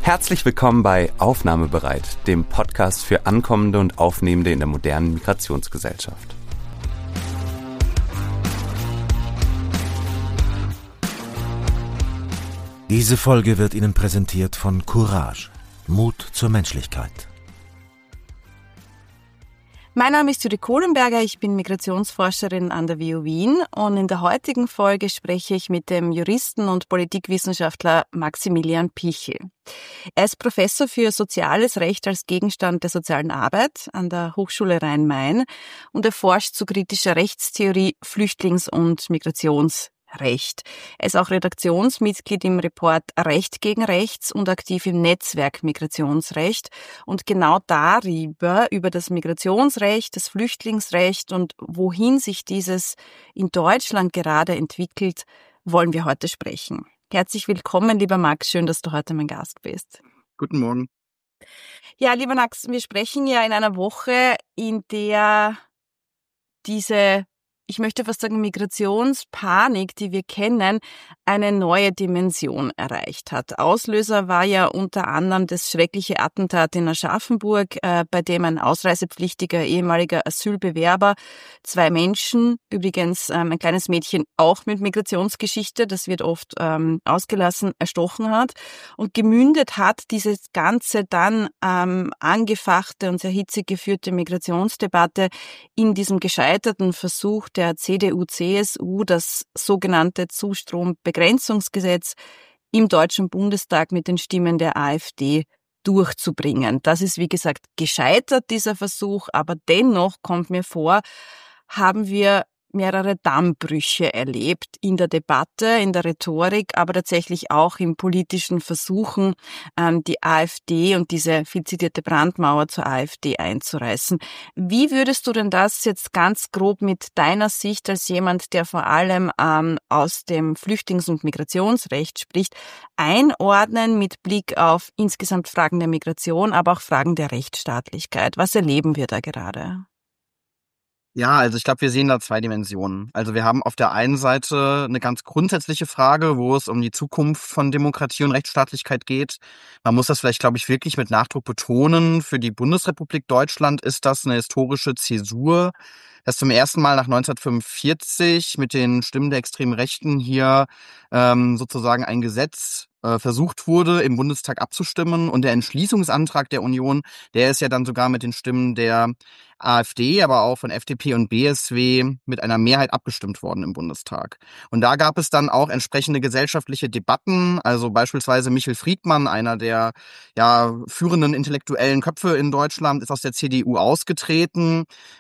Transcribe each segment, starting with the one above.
Herzlich willkommen bei Aufnahmebereit, dem Podcast für Ankommende und Aufnehmende in der modernen Migrationsgesellschaft. Diese Folge wird Ihnen präsentiert von Courage, Mut zur Menschlichkeit. Mein Name ist Judith Kohlenberger, ich bin Migrationsforscherin an der WU Wien und in der heutigen Folge spreche ich mit dem Juristen und Politikwissenschaftler Maximilian Pichel. Er ist Professor für Soziales Recht als Gegenstand der sozialen Arbeit an der Hochschule Rhein-Main und er forscht zu kritischer Rechtstheorie, Flüchtlings- und Migrationsrecht. Er ist auch Redaktionsmitglied im Report Recht gegen Rechts und aktiv im Netzwerk Migrationsrecht. Und genau darüber, über das Migrationsrecht, das Flüchtlingsrecht und wohin sich dieses in Deutschland gerade entwickelt, wollen wir heute sprechen. Herzlich willkommen, lieber Max. Schön, dass du heute mein Gast bist. Guten Morgen. Ja, lieber Max, wir sprechen ja in einer Woche, in der diese, ich möchte fast sagen, Migrationspanik, die wir kennen, eine neue Dimension erreicht hat. Auslöser war ja unter anderem das schreckliche Attentat in Aschaffenburg, bei dem ein ausreisepflichtiger ehemaliger Asylbewerber 2 Menschen, übrigens ein kleines Mädchen auch mit Migrationsgeschichte, das wird oft ausgelassen, erstochen hat. Und gemündet hat dieses ganze dann angefachte und sehr hitzig geführte Migrationsdebatte in diesem gescheiterten Versuch der CDU-CSU, das sogenannte Zustrombegrenzungsgesetz im Deutschen Bundestag mit den Stimmen der AfD durchzubringen. Das ist, wie gesagt, gescheitert, dieser Versuch, aber dennoch kommt mir vor, haben wir mehrere Dammbrüche erlebt in der Debatte, in der Rhetorik, aber tatsächlich auch im politischen Versuchen, die AfD und diese viel zitierte Brandmauer zur AfD einzureißen. Wie würdest du denn das jetzt ganz grob mit deiner Sicht als jemand, der vor allem aus dem Flüchtlings- und Migrationsrecht spricht, einordnen mit Blick auf insgesamt Fragen der Migration, aber auch Fragen der Rechtsstaatlichkeit? Was erleben wir da gerade? Ja, also ich glaube, wir sehen da 2 Dimensionen. Also wir haben auf der einen Seite eine ganz grundsätzliche Frage, wo es um die Zukunft von Demokratie und Rechtsstaatlichkeit geht. Man muss das vielleicht, glaube ich, wirklich mit Nachdruck betonen. Für die Bundesrepublik Deutschland ist das eine historische Zäsur, dass zum ersten Mal nach 1945 mit den Stimmen der extremen Rechten hier sozusagen ein Gesetz versucht wurde, im Bundestag abzustimmen. Und der Entschließungsantrag der Union, der ist ja dann sogar mit den Stimmen der AfD, aber auch von FDP und BSW mit einer Mehrheit abgestimmt worden im Bundestag. Und da gab es dann auch entsprechende gesellschaftliche Debatten, also beispielsweise Michel Friedmann, einer der führenden intellektuellen Köpfe in Deutschland, ist aus der CDU ausgetreten.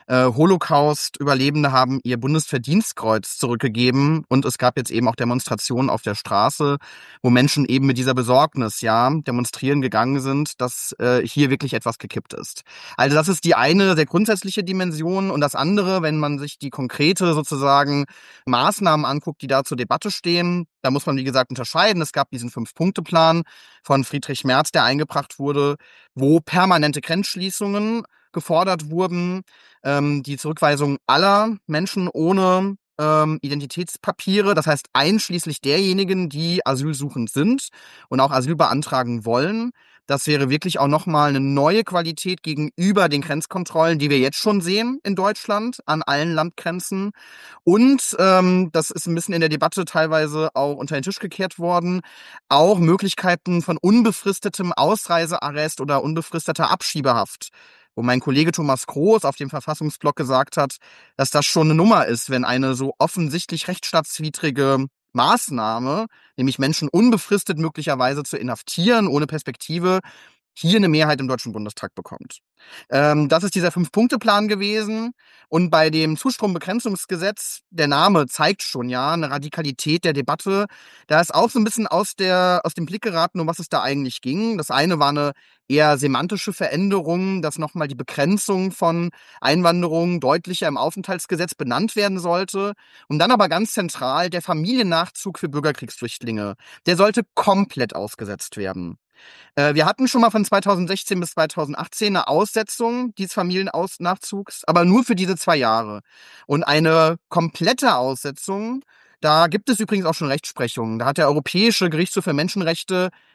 Holocaust-Überlebende haben ihr Bundesverdienstkreuz zurückgegeben und es gab jetzt eben auch Demonstrationen auf der Straße, wo Menschen eben mit dieser Besorgnis demonstrieren gegangen sind, dass hier wirklich etwas gekippt ist. Also das ist die eine sehr grundsätzliche Dimension und das andere, wenn man sich die konkrete sozusagen Maßnahmen anguckt, die da zur Debatte stehen, da muss man wie gesagt unterscheiden. Es gab diesen 5-Punkte-Plan von Friedrich Merz, der eingebracht wurde, wo permanente Grenzschließungen gefordert wurden, die Zurückweisung aller Menschen ohne Identitätspapiere, das heißt einschließlich derjenigen, die asylsuchend sind und auch Asyl beantragen wollen. Das wäre wirklich auch nochmal eine neue Qualität gegenüber den Grenzkontrollen, die wir jetzt schon sehen in Deutschland an allen Landgrenzen. Und das ist ein bisschen in der Debatte teilweise auch unter den Tisch gekehrt worden, auch Möglichkeiten von unbefristetem Ausreisearrest oder unbefristeter Abschiebehaft, wo mein Kollege Thomas Kroos auf dem Verfassungsblog gesagt hat, dass das schon eine Nummer ist, wenn eine so offensichtlich rechtsstaatswidrige Maßnahme, nämlich Menschen unbefristet möglicherweise zu inhaftieren, ohne Perspektive, hier eine Mehrheit im Deutschen Bundestag bekommt. Das ist dieser 5-Punkte-Plan gewesen. Und bei dem Zustrombegrenzungsgesetz, der Name zeigt schon eine Radikalität der Debatte. Da ist auch so ein bisschen aus dem Blick geraten, um was es da eigentlich ging. Das eine war eine eher semantische Veränderung, dass nochmal die Begrenzung von Einwanderung deutlicher im Aufenthaltsgesetz benannt werden sollte. Und dann aber ganz zentral der Familiennachzug für Bürgerkriegsflüchtlinge. Der sollte komplett ausgesetzt werden. Wir hatten schon mal von 2016 bis 2018 eine Aussetzung dieses Familiennachzugs, aber nur für diese 2 Jahre. Und eine komplette Aussetzung, da gibt es übrigens auch schon Rechtsprechungen. Da hat der Europäische Gerichtshof für Menschenrechte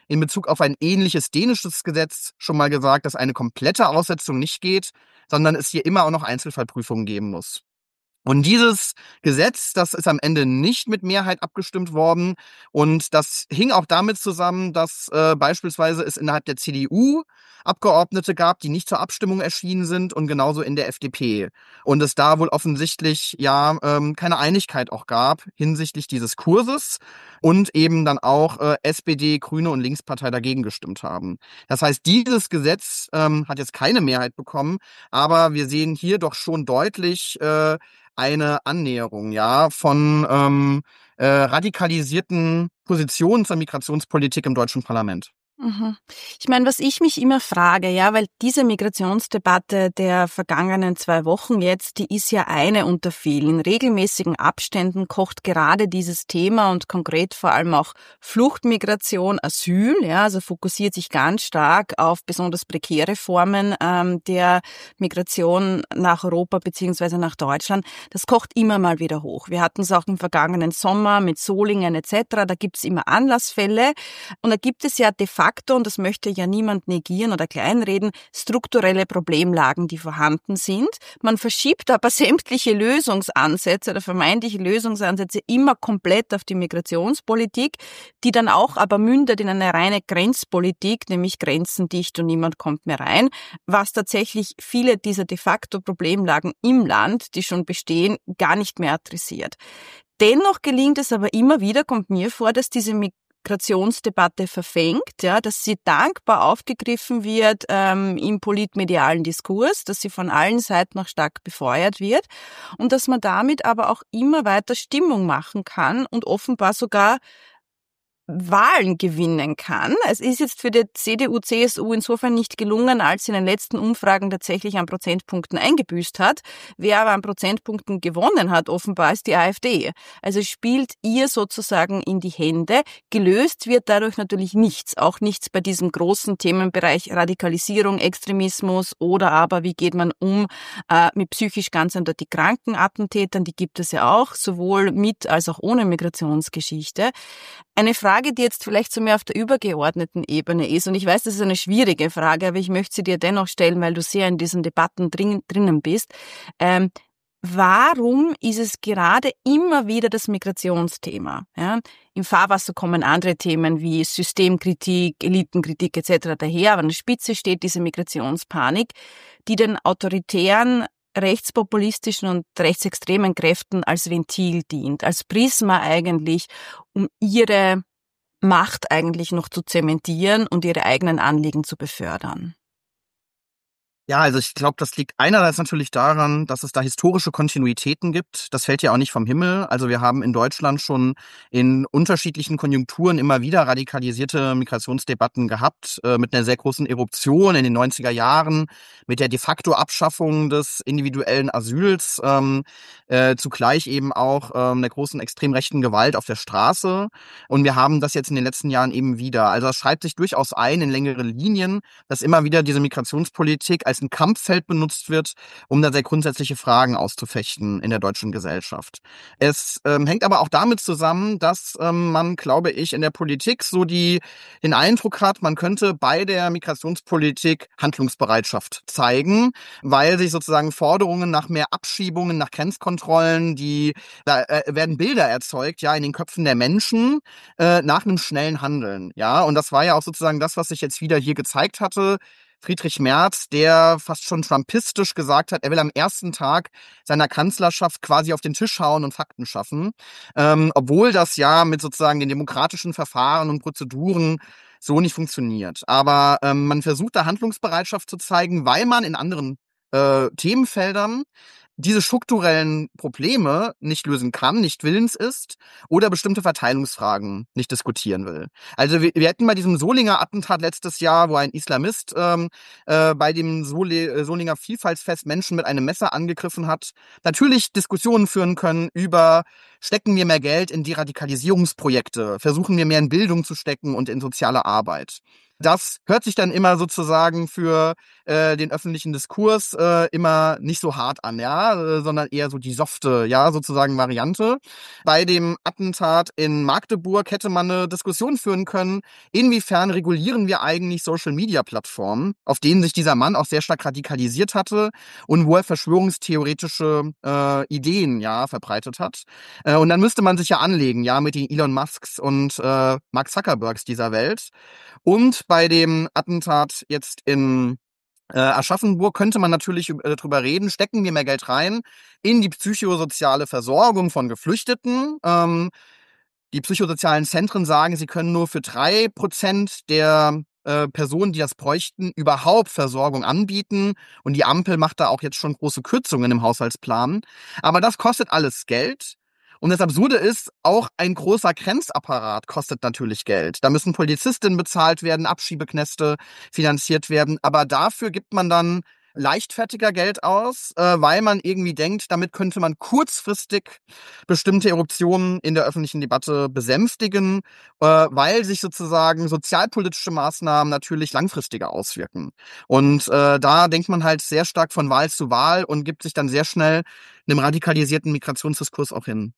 in Bezug auf ein ähnliches dänisches Gesetz schon mal gesagt, dass eine komplette Aussetzung nicht geht, sondern es hier immer auch noch Einzelfallprüfungen geben muss. Und dieses Gesetz, das ist am Ende nicht mit Mehrheit abgestimmt worden. Und das hing auch damit zusammen, dass beispielsweise es innerhalb der CDU Abgeordnete gab, die nicht zur Abstimmung erschienen sind und genauso in der FDP. Und es da wohl offensichtlich keine Einigkeit auch gab hinsichtlich dieses Kurses und eben dann auch SPD, Grüne und Linkspartei dagegen gestimmt haben. Das heißt, dieses Gesetz hat jetzt keine Mehrheit bekommen, aber wir sehen hier doch schon deutlich eine Annäherung, von radikalisierten Positionen zur Migrationspolitik im deutschen Parlament. Ich meine, was ich mich immer frage, weil diese Migrationsdebatte der vergangenen 2 Wochen jetzt, die ist ja eine unter vielen. In regelmäßigen Abständen kocht gerade dieses Thema und konkret vor allem auch Fluchtmigration, Asyl, also fokussiert sich ganz stark auf besonders prekäre Formen der Migration nach Europa beziehungsweise nach Deutschland. Das kocht immer mal wieder hoch. Wir hatten es auch im vergangenen Sommer mit Solingen etc., da gibt es immer Anlassfälle und da gibt es ja de facto, und das möchte ja niemand negieren oder kleinreden, strukturelle Problemlagen, die vorhanden sind. Man verschiebt aber sämtliche Lösungsansätze oder vermeintliche Lösungsansätze immer komplett auf die Migrationspolitik, die dann auch aber mündet in eine reine Grenzpolitik, nämlich grenzendicht und niemand kommt mehr rein, was tatsächlich viele dieser de facto Problemlagen im Land, die schon bestehen, gar nicht mehr adressiert. Dennoch gelingt es aber immer wieder, kommt mir vor, dass diese Migrationsdebatte verfängt, dass sie dankbar aufgegriffen wird im politmedialen Diskurs, dass sie von allen Seiten auch stark befeuert wird und dass man damit aber auch immer weiter Stimmung machen kann und offenbar sogar Wahlen gewinnen kann. Es ist jetzt für die CDU, CSU insofern nicht gelungen, als sie in den letzten Umfragen tatsächlich an Prozentpunkten eingebüßt hat. Wer aber an Prozentpunkten gewonnen hat, offenbar ist die AfD. Also spielt ihr sozusagen in die Hände. Gelöst wird dadurch natürlich nichts. Auch nichts bei diesem großen Themenbereich Radikalisierung, Extremismus oder aber wie geht man um mit psychisch ganz eindeutig kranken Attentätern. Die gibt es ja auch, sowohl mit als auch ohne Migrationsgeschichte. Eine Frage, die jetzt vielleicht so mehr auf der übergeordneten Ebene ist, und ich weiß, das ist eine schwierige Frage, aber ich möchte sie dir dennoch stellen, weil du sehr in diesen Debatten drinnen bist. Warum ist es gerade immer wieder das Migrationsthema? Im Fahrwasser kommen andere Themen wie Systemkritik, Elitenkritik etc. daher, aber an der Spitze steht diese Migrationspanik, die den autoritären rechtspopulistischen und rechtsextremen Kräften als Ventil dient, als Prisma eigentlich, um ihre Macht eigentlich noch zu zementieren und ihre eigenen Anliegen zu befördern. Ja, also ich glaube, das liegt einerseits natürlich daran, dass es da historische Kontinuitäten gibt. Das fällt ja auch nicht vom Himmel. Also wir haben in Deutschland schon in unterschiedlichen Konjunkturen immer wieder radikalisierte Migrationsdebatten gehabt, mit einer sehr großen Eruption in den 90er Jahren, mit der de facto Abschaffung des individuellen Asyls, zugleich eben auch einer großen extrem rechten Gewalt auf der Straße. Und wir haben das jetzt in den letzten Jahren eben wieder. Also das schreibt sich durchaus ein in längere Linien, dass immer wieder diese Migrationspolitik als ein Kampffeld benutzt wird, um da sehr grundsätzliche Fragen auszufechten in der deutschen Gesellschaft. Es hängt aber auch damit zusammen, dass man, glaube ich, in der Politik so den Eindruck hat, man könnte bei der Migrationspolitik Handlungsbereitschaft zeigen, weil sich sozusagen Forderungen nach mehr Abschiebungen, nach Grenzkontrollen, da werden Bilder erzeugt, in den Köpfen der Menschen nach einem schnellen Handeln. Und das war ja auch sozusagen das, was sich jetzt wieder hier gezeigt hatte. Friedrich Merz, der fast schon trumpistisch gesagt hat, er will am ersten Tag seiner Kanzlerschaft quasi auf den Tisch hauen und Fakten schaffen, obwohl das ja mit sozusagen den demokratischen Verfahren und Prozeduren so nicht funktioniert. Aber man versucht da Handlungsbereitschaft zu zeigen, weil man in anderen Themenfeldern diese strukturellen Probleme nicht lösen kann, nicht willens ist oder bestimmte Verteilungsfragen nicht diskutieren will. Also wir hätten bei diesem Solinger Attentat letztes Jahr, wo ein Islamist bei dem Solinger Vielfaltsfest Menschen mit einem Messer angegriffen hat, natürlich Diskussionen führen können über stecken wir mehr Geld in Deradikalisierungsprojekte, versuchen wir mehr in Bildung zu stecken und in soziale Arbeit. Das hört sich dann immer sozusagen für den öffentlichen Diskurs immer nicht so hart an, ja, sondern eher so die softe, ja, sozusagen Variante. Bei dem Attentat in Magdeburg hätte man eine Diskussion führen können, inwiefern regulieren wir eigentlich Social-Media-Plattformen, auf denen sich dieser Mann auch sehr stark radikalisiert hatte und wo er verschwörungstheoretische Ideen, ja, verbreitet hat. Und dann müsste man sich ja anlegen, ja, mit den Elon Musks und Mark Zuckerbergs dieser Welt. Und bei dem Attentat jetzt in Aschaffenburg könnte man natürlich drüber reden, stecken wir mehr Geld rein in die psychosoziale Versorgung von Geflüchteten. Die psychosozialen Zentren sagen, sie können nur für 3% der Personen, die das bräuchten, überhaupt Versorgung anbieten. Und die Ampel macht da auch jetzt schon große Kürzungen im Haushaltsplan. Aber das kostet alles Geld. Und das Absurde ist, auch ein großer Grenzapparat kostet natürlich Geld. Da müssen Polizistinnen bezahlt werden, Abschiebeknäste finanziert werden. Aber dafür gibt man dann leichtfertiger Geld aus, weil man irgendwie denkt, damit könnte man kurzfristig bestimmte Eruptionen in der öffentlichen Debatte besänftigen, weil sich sozusagen sozialpolitische Maßnahmen natürlich langfristiger auswirken. Und da denkt man halt sehr stark von Wahl zu Wahl und gibt sich dann sehr schnell einem radikalisierten Migrationsdiskurs auch hin.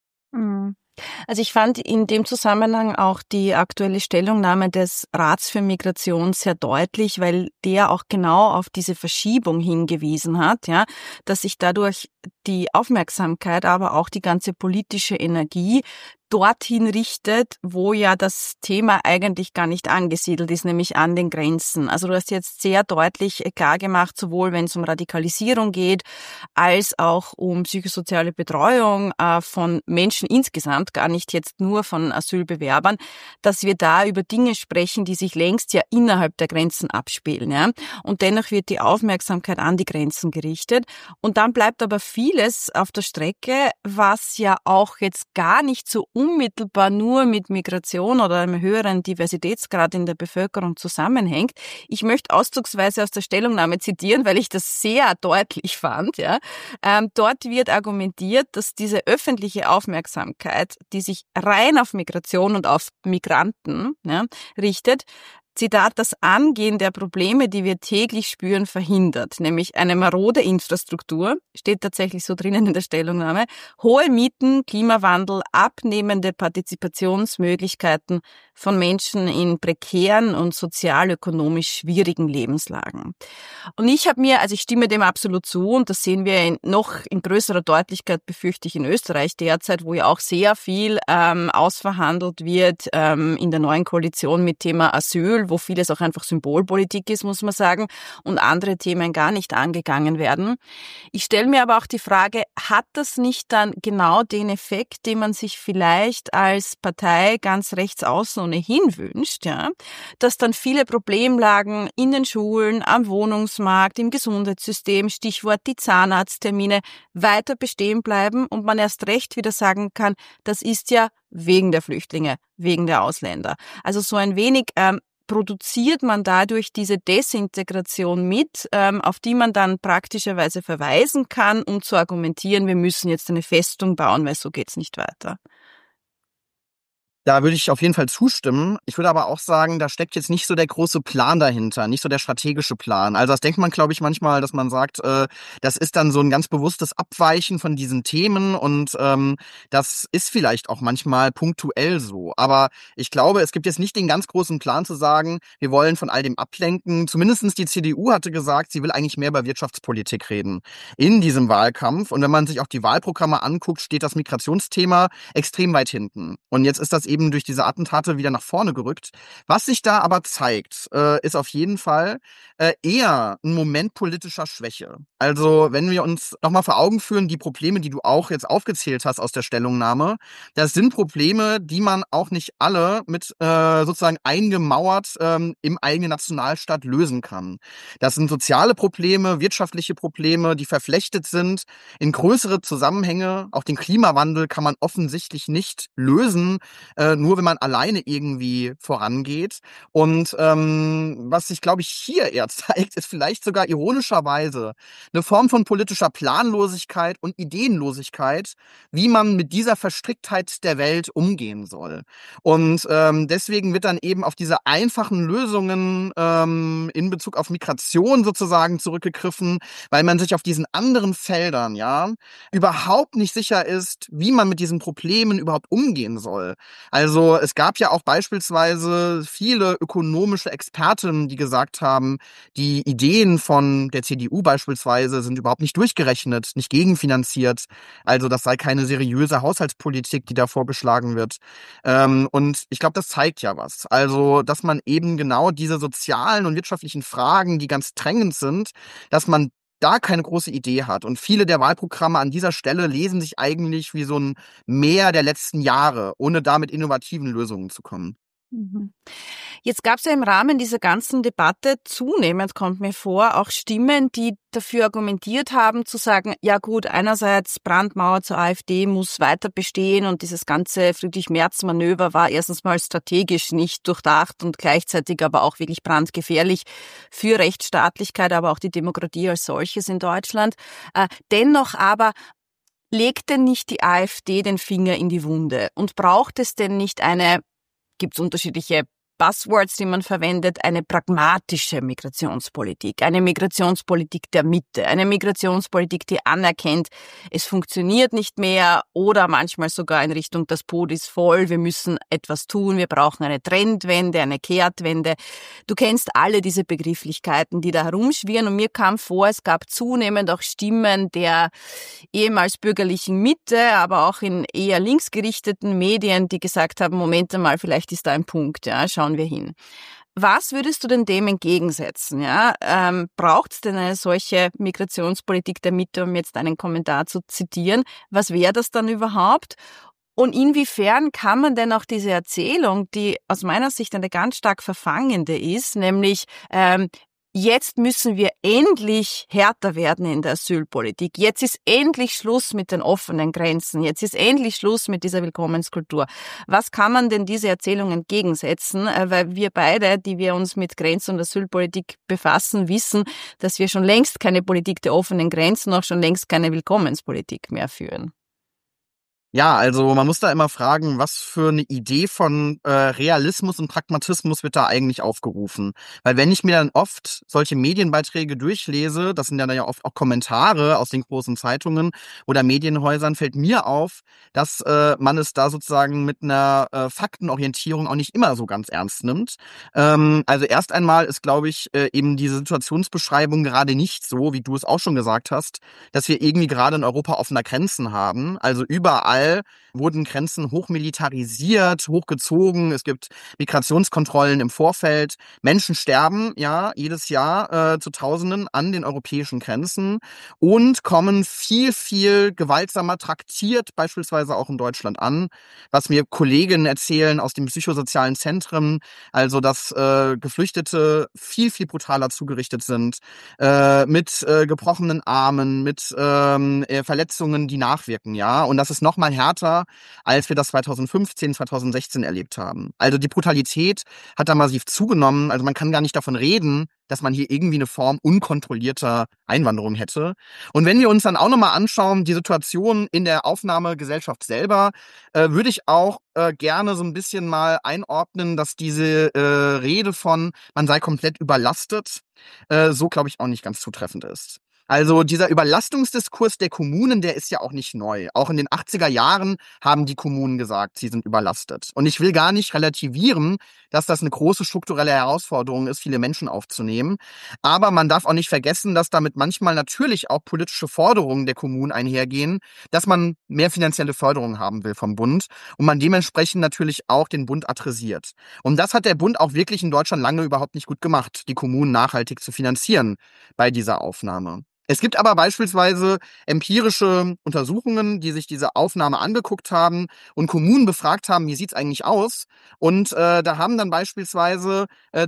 Also ich fand in dem Zusammenhang auch die aktuelle Stellungnahme des Rats für Migration sehr deutlich, weil der auch genau auf diese Verschiebung hingewiesen hat, ja, dass sich dadurch die Aufmerksamkeit, aber auch die ganze politische Energie dorthin richtet, wo ja das Thema eigentlich gar nicht angesiedelt ist, nämlich an den Grenzen. Also du hast jetzt sehr deutlich klar gemacht, sowohl wenn es um Radikalisierung geht, als auch um psychosoziale Betreuung von Menschen insgesamt, gar nicht jetzt nur von Asylbewerbern, dass wir da über Dinge sprechen, die sich längst ja innerhalb der Grenzen abspielen. Ja? Und dennoch wird die Aufmerksamkeit an die Grenzen gerichtet. Und dann bleibt aber vieles auf der Strecke, was ja auch jetzt gar nicht so unmittelbar nur mit Migration oder einem höheren Diversitätsgrad in der Bevölkerung zusammenhängt. Ich möchte auszugsweise aus der Stellungnahme zitieren, weil ich das sehr deutlich fand. Ja. Dort wird argumentiert, dass diese öffentliche Aufmerksamkeit, die sich rein auf Migration und auf Migranten richtet, Zitat, das Angehen der Probleme, die wir täglich spüren, verhindert, nämlich eine marode Infrastruktur, steht tatsächlich so drinnen in der Stellungnahme, hohe Mieten, Klimawandel, abnehmende Partizipationsmöglichkeiten von Menschen in prekären und sozial-ökonomisch schwierigen Lebenslagen. Und ich stimme dem absolut zu und das sehen wir noch in größerer Deutlichkeit, befürchte ich, in Österreich derzeit, wo ja auch sehr viel ausverhandelt wird in der neuen Koalition mit Thema Asyl, wo vieles auch einfach Symbolpolitik ist, muss man sagen, und andere Themen gar nicht angegangen werden. Ich stelle mir aber auch die Frage, hat das nicht dann genau den Effekt, den man sich vielleicht als Partei ganz rechts außen ohnehin wünscht, ja, dass dann viele Problemlagen in den Schulen, am Wohnungsmarkt, im Gesundheitssystem, Stichwort die Zahnarzttermine, weiter bestehen bleiben und man erst recht wieder sagen kann, das ist ja wegen der Flüchtlinge, wegen der Ausländer. Also so ein wenig produziert man dadurch diese Desintegration mit, auf die man dann praktischerweise verweisen kann, um zu argumentieren, wir müssen jetzt eine Festung bauen, weil so geht's nicht weiter. Da würde ich auf jeden Fall zustimmen. Ich würde aber auch sagen, da steckt jetzt nicht so der große Plan dahinter, nicht so der strategische Plan. Also das denkt man, glaube ich, manchmal, dass man sagt, das ist dann so ein ganz bewusstes Abweichen von diesen Themen und das ist vielleicht auch manchmal punktuell so. Aber ich glaube, es gibt jetzt nicht den ganz großen Plan zu sagen, wir wollen von all dem ablenken. Zumindest die CDU hatte gesagt, sie will eigentlich mehr über Wirtschaftspolitik reden in diesem Wahlkampf. Und wenn man sich auch die Wahlprogramme anguckt, steht das Migrationsthema extrem weit hinten. Und jetzt ist das eben durch diese Attentate wieder nach vorne gerückt. Was sich da aber zeigt, ist auf jeden Fall eher ein Moment politischer Schwäche. Also wenn wir uns nochmal vor Augen führen, die Probleme, die du auch jetzt aufgezählt hast aus der Stellungnahme, das sind Probleme, die man auch nicht alle mit sozusagen eingemauert im eigenen Nationalstaat lösen kann. Das sind soziale Probleme, wirtschaftliche Probleme, die verflechtet sind in größere Zusammenhänge. Auch den Klimawandel kann man offensichtlich nicht lösen, nur wenn man alleine irgendwie vorangeht. Und was sich, glaube ich, hier eher zeigt, ist vielleicht sogar ironischerweise eine Form von politischer Planlosigkeit und Ideenlosigkeit, wie man mit dieser Verstricktheit der Welt umgehen soll. Und deswegen wird dann eben auf diese einfachen Lösungen in Bezug auf Migration sozusagen zurückgegriffen, weil man sich auf diesen anderen Feldern überhaupt nicht sicher ist, wie man mit diesen Problemen überhaupt umgehen soll. Also es gab ja auch beispielsweise viele ökonomische Experten, die gesagt haben, die Ideen von der CDU beispielsweise sind überhaupt nicht durchgerechnet, nicht gegenfinanziert. Also das sei keine seriöse Haushaltspolitik, die da vorgeschlagen wird. Und ich glaube, das zeigt ja was. Also, dass man eben genau diese sozialen und wirtschaftlichen Fragen, die ganz drängend sind, dass man da keine große Idee hat. Und viele der Wahlprogramme an dieser Stelle lesen sich eigentlich wie so ein Meer der letzten Jahre, ohne da mit innovativen Lösungen zu kommen. Jetzt gab es ja im Rahmen dieser ganzen Debatte zunehmend, kommt mir vor, auch Stimmen, die dafür argumentiert haben, zu sagen, ja gut, einerseits Brandmauer zur AfD muss weiter bestehen und dieses ganze Friedrich-Merz-Manöver war erstens mal strategisch nicht durchdacht und gleichzeitig aber auch wirklich brandgefährlich für Rechtsstaatlichkeit, aber auch die Demokratie als solches in Deutschland. Dennoch aber legt denn nicht die AfD den Finger in die Wunde und braucht es denn nicht gibt es unterschiedliche Buzzwords, die man verwendet, eine pragmatische Migrationspolitik, eine Migrationspolitik der Mitte, eine Migrationspolitik, die anerkennt, es funktioniert nicht mehr oder manchmal sogar in Richtung, das Boot ist voll, wir müssen etwas tun, wir brauchen eine Trendwende, eine Kehrtwende. Du kennst alle diese Begrifflichkeiten, die da herumschwirren und mir kam vor, es gab zunehmend auch Stimmen der ehemals bürgerlichen Mitte, aber auch in eher linksgerichteten Medien, die gesagt haben, Moment einmal, vielleicht ist da ein Punkt, schauen wir hin. Was würdest du denn dem entgegensetzen? Braucht es denn eine solche Migrationspolitik der Mitte, um jetzt einen Kommentar zu zitieren? Was wäre das dann überhaupt? Und inwiefern kann man denn auch diese Erzählung, die aus meiner Sicht eine ganz stark verfangende ist, nämlich jetzt müssen wir endlich härter werden in der Asylpolitik. Jetzt ist endlich Schluss mit den offenen Grenzen. Jetzt ist endlich Schluss mit dieser Willkommenskultur. Was kann man denn diese Erzählung entgegensetzen? Weil wir beide, die wir uns mit Grenzen- und Asylpolitik befassen, wissen, dass wir schon längst keine Politik der offenen Grenzen, auch schon längst keine Willkommenspolitik mehr führen. Ja, also man muss da immer fragen, was für eine Idee von Realismus und Pragmatismus wird da eigentlich aufgerufen. Weil wenn ich mir dann oft solche Medienbeiträge durchlese, das sind ja dann ja oft auch Kommentare aus den großen Zeitungen oder Medienhäusern, fällt mir auf, dass man es da sozusagen mit einer Faktenorientierung auch nicht immer so ganz ernst nimmt. Also erst einmal ist, glaube ich, eben diese Situationsbeschreibung gerade nicht so, wie du es auch schon gesagt hast, dass wir irgendwie gerade in Europa offene Grenzen haben. Also überall wurden Grenzen hochmilitarisiert, hochgezogen. Es gibt Migrationskontrollen im Vorfeld. Menschen sterben jedes Jahr zu Tausenden an den europäischen Grenzen und kommen viel, viel gewaltsamer traktiert, beispielsweise auch in Deutschland an. Was mir Kolleginnen erzählen aus den psychosozialen Zentren, also dass Geflüchtete viel, viel brutaler zugerichtet sind, mit gebrochenen Armen, mit Verletzungen, die nachwirken, und das ist nochmal härter, als wir das 2015, 2016 erlebt haben. Also die Brutalität hat da massiv zugenommen. Also man kann gar nicht davon reden, dass man hier irgendwie eine Form unkontrollierter Einwanderung hätte. Und wenn wir uns dann auch nochmal anschauen, die Situation in der Aufnahmegesellschaft selber, würde ich auch gerne so ein bisschen mal einordnen, dass diese Rede von, man sei komplett überlastet, so glaube ich auch nicht ganz zutreffend ist. Also dieser Überlastungsdiskurs der Kommunen, der ist ja auch nicht neu. Auch in den 80er Jahren haben die Kommunen gesagt, sie sind überlastet. Und ich will gar nicht relativieren, dass das eine große strukturelle Herausforderung ist, viele Menschen aufzunehmen. Aber man darf auch nicht vergessen, dass damit manchmal natürlich auch politische Forderungen der Kommunen einhergehen, dass man mehr finanzielle Förderung haben will vom Bund und man dementsprechend natürlich auch den Bund adressiert. Und das hat der Bund auch wirklich in Deutschland lange überhaupt nicht gut gemacht, die Kommunen nachhaltig zu finanzieren bei dieser Aufnahme. Es gibt aber beispielsweise empirische Untersuchungen, die sich diese Aufnahme angeguckt haben und Kommunen befragt haben, wie sieht's eigentlich aus? Und da haben dann beispielsweise ca.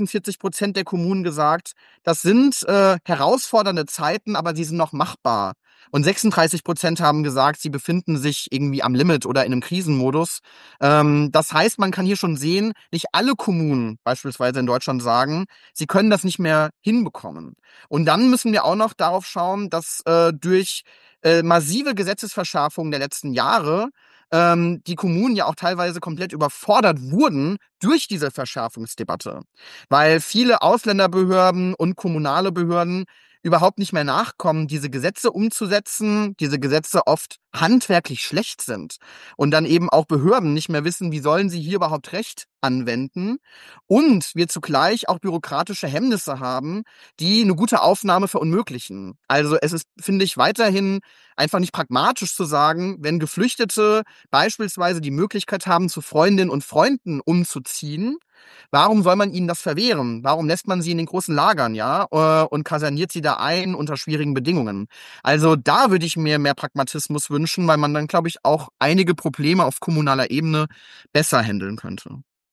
46% der Kommunen gesagt, das sind herausfordernde Zeiten, aber sie sind noch machbar. Und 36% haben gesagt, sie befinden sich irgendwie am Limit oder in einem Krisenmodus. Das heißt, man kann hier schon sehen, nicht alle Kommunen beispielsweise in Deutschland sagen, sie können das nicht mehr hinbekommen. Und dann müssen wir auch noch darauf schauen, dass durch massive Gesetzesverschärfungen der letzten Jahre die Kommunen ja auch teilweise komplett überfordert wurden durch diese Verschärfungsdebatte. Weil viele Ausländerbehörden und kommunale Behörden überhaupt nicht mehr nachkommen, diese Gesetze umzusetzen, diese Gesetze oft handwerklich schlecht sind und dann eben auch Behörden nicht mehr wissen, wie sollen sie hier überhaupt Recht anwenden und wir zugleich auch bürokratische Hemmnisse haben, die eine gute Aufnahme verunmöglichen. Also es ist, finde ich, weiterhin einfach nicht pragmatisch zu sagen, wenn Geflüchtete beispielsweise die Möglichkeit haben, zu Freundinnen und Freunden umzuziehen, warum soll man ihnen das verwehren? Warum lässt man sie in den großen Lagern, ja, und kaserniert sie da ein unter schwierigen Bedingungen? Also da würde ich mir mehr Pragmatismus wünschen, weil man dann, glaube ich, auch einige Probleme auf kommunaler Ebene besser handeln könnte.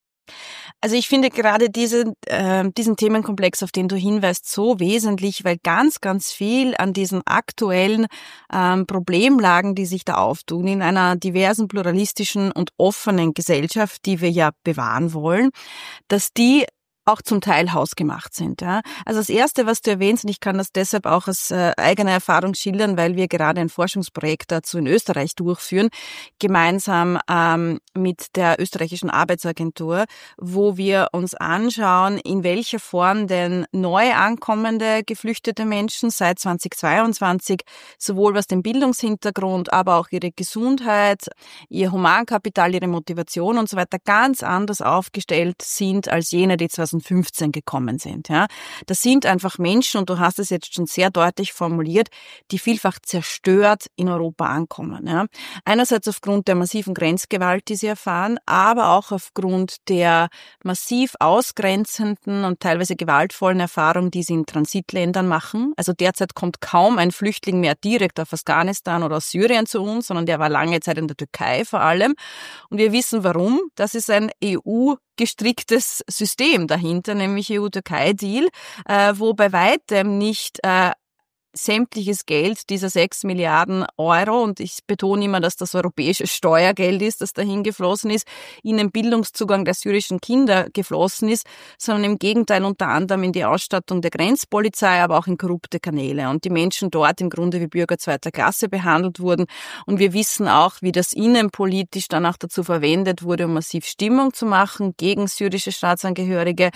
Also ich finde gerade diesen Themenkomplex, auf den du hinweist, so wesentlich, weil ganz, ganz viel an diesen aktuellen Problemlagen, die sich da auftun, in einer diversen, pluralistischen und offenen Gesellschaft, die wir ja bewahren wollen, dass die auch zum Teil hausgemacht sind. Ja. Also das Erste, was du erwähnst, und ich kann das deshalb auch aus eigener Erfahrung schildern, weil wir gerade ein Forschungsprojekt dazu in Österreich durchführen, gemeinsam mit der österreichischen Arbeitsagentur, wo wir uns anschauen, in welcher Form denn neu ankommende geflüchtete Menschen seit 2022, sowohl was den Bildungshintergrund, aber auch ihre Gesundheit, ihr Humankapital, ihre Motivation und so weiter ganz anders aufgestellt sind als jene, die 2015 gekommen sind. Ja. Das sind einfach Menschen, und du hast es jetzt schon sehr deutlich formuliert, die vielfach zerstört in Europa ankommen. Ja. Einerseits aufgrund der massiven Grenzgewalt, die sie erfahren, aber auch aufgrund der massiv ausgrenzenden und teilweise gewaltvollen Erfahrungen, die sie in Transitländern machen. Also derzeit kommt kaum ein Flüchtling mehr direkt aus Afghanistan oder aus Syrien zu uns, sondern der war lange Zeit in der Türkei vor allem. Und wir wissen warum. Das ist ein EU-gestricktes System dahinter, nämlich EU-Türkei-Deal, wo bei weitem nicht sämtliches Geld dieser 6 Milliarden Euro, und ich betone immer, dass das europäische Steuergeld ist, das dahin geflossen ist, in den Bildungszugang der syrischen Kinder geflossen ist, sondern im Gegenteil unter anderem in die Ausstattung der Grenzpolizei, aber auch in korrupte Kanäle, und die Menschen dort im Grunde wie Bürger zweiter Klasse behandelt wurden. Und wir wissen auch, wie das innenpolitisch dann auch dazu verwendet wurde, um massiv Stimmung zu machen gegen syrische Staatsangehörige.